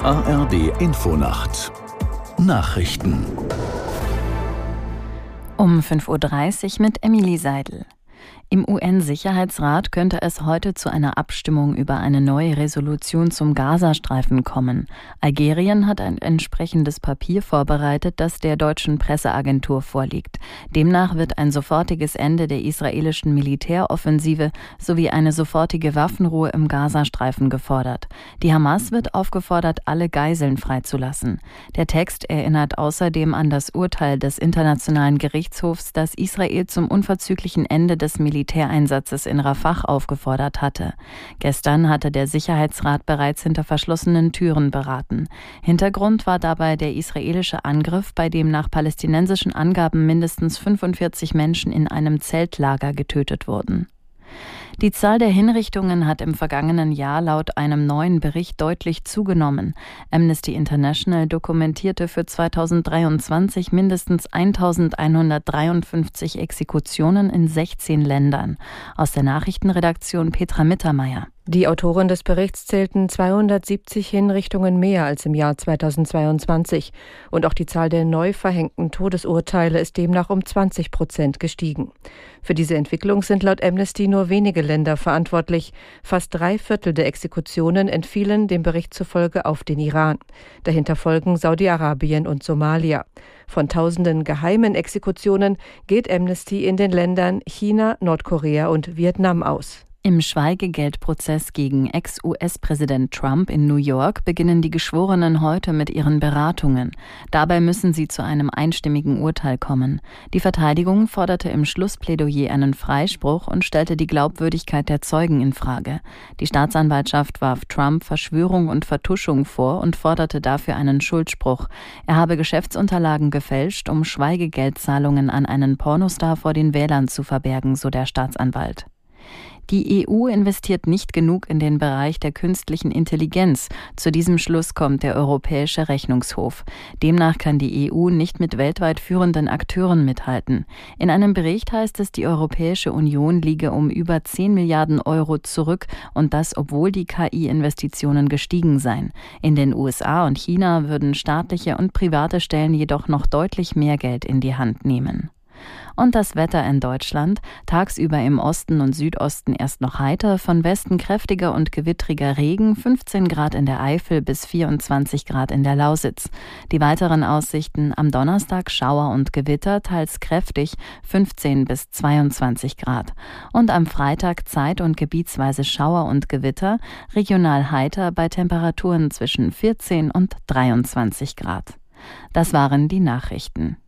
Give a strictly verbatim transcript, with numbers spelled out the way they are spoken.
A R D Infonacht Nachrichten um fünf Uhr dreißig mit Emilie Seidel. Im U N-Sicherheitsrat könnte es heute zu einer Abstimmung über eine neue Resolution zum Gazastreifen kommen. Algerien hat ein entsprechendes Papier vorbereitet, das der deutschen Presseagentur vorliegt. Demnach wird ein sofortiges Ende der israelischen Militäroffensive sowie eine sofortige Waffenruhe im Gazastreifen gefordert. Die Hamas wird aufgefordert, alle Geiseln freizulassen. Der Text erinnert außerdem an das Urteil des Internationalen Gerichtshofs, das Israel zum unverzüglichen Ende des Militäreinsatzes in Rafah aufgefordert hatte. Gestern hatte der Sicherheitsrat bereits hinter verschlossenen Türen beraten. Hintergrund war dabei der israelische Angriff, bei dem nach palästinensischen Angaben mindestens fünfundvierzig Menschen in einem Zeltlager getötet wurden. Die Zahl der Hinrichtungen hat im vergangenen Jahr laut einem neuen Bericht deutlich zugenommen. Amnesty International dokumentierte für zweitausenddreiundzwanzig mindestens eintausendeinhundertdreiundfünfzig Exekutionen in sechzehn Ländern. Aus der Nachrichtenredaktion Petra Mittermeier. Die Autoren des Berichts zählten zweihundertsiebzig Hinrichtungen mehr als im Jahr zweitausendzweiundzwanzig. Und auch die Zahl der neu verhängten Todesurteile ist demnach um zwanzig Prozent gestiegen. Für diese Entwicklung sind laut Amnesty nur wenige Länder verantwortlich. Fast drei Viertel der Exekutionen entfielen dem Bericht zufolge auf den Iran. Dahinter folgen Saudi-Arabien und Somalia. Von tausenden geheimen Exekutionen geht Amnesty in den Ländern China, Nordkorea und Vietnam aus. Im Schweigegeldprozess gegen Ex-U S-Präsident Trump in New York beginnen die Geschworenen heute mit ihren Beratungen. Dabei müssen sie zu einem einstimmigen Urteil kommen. Die Verteidigung forderte im Schlussplädoyer einen Freispruch und stellte die Glaubwürdigkeit der Zeugen in Frage. Die Staatsanwaltschaft warf Trump Verschwörung und Vertuschung vor und forderte dafür einen Schuldspruch. Er habe Geschäftsunterlagen gefälscht, um Schweigegeldzahlungen an einen Pornostar vor den Wählern zu verbergen, so der Staatsanwalt. Die E U investiert nicht genug in den Bereich der künstlichen Intelligenz. Zu diesem Schluss kommt der Europäische Rechnungshof. Demnach kann die E U nicht mit weltweit führenden Akteuren mithalten. In einem Bericht heißt es, die Europäische Union liege um über zehn Milliarden Euro zurück und das, obwohl die K I-Investitionen gestiegen seien. In den U S A und China würden staatliche und private Stellen jedoch noch deutlich mehr Geld in die Hand nehmen. Und das Wetter in Deutschland: tagsüber im Osten und Südosten erst noch heiter, von Westen kräftiger und gewittriger Regen, fünfzehn Grad in der Eifel bis vierundzwanzig Grad in der Lausitz. Die weiteren Aussichten: am Donnerstag Schauer und Gewitter, teils kräftig, fünfzehn bis zweiundzwanzig Grad. Und am Freitag zeit- und gebietsweise Schauer und Gewitter, regional heiter bei Temperaturen zwischen vierzehn und dreiundzwanzig Grad. Das waren die Nachrichten.